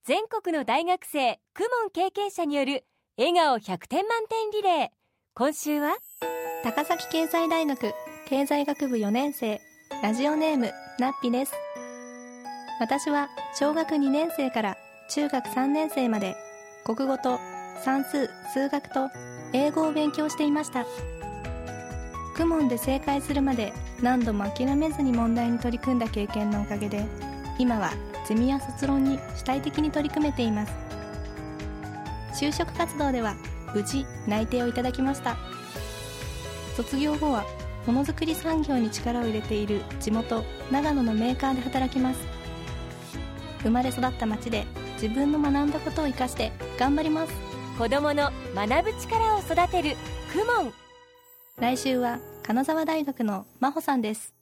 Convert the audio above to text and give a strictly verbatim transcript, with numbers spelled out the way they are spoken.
全国の大学生公文経験者による笑顔ひゃくてん満点リレー。今週は高崎経済大学経済学部よねん生、ラジオネームなっぴです。私は小学にねん生から中学さんねん生まで国語と算数、数学と英語を勉強していました。公文で正解するまで何度も諦めずに問題に取り組んだ経験のおかげで、今はゼミや卒論に主体的に取り組めています。就職活動では無事内定をいただきました。卒業後はものづくり産業に力を入れている地元長野のメーカーで働きます。生まれ育った町で自分の学んだことを生かして頑張ります。 子どもの学ぶ力を育てる公文。 来週は金沢大学の真帆さんです。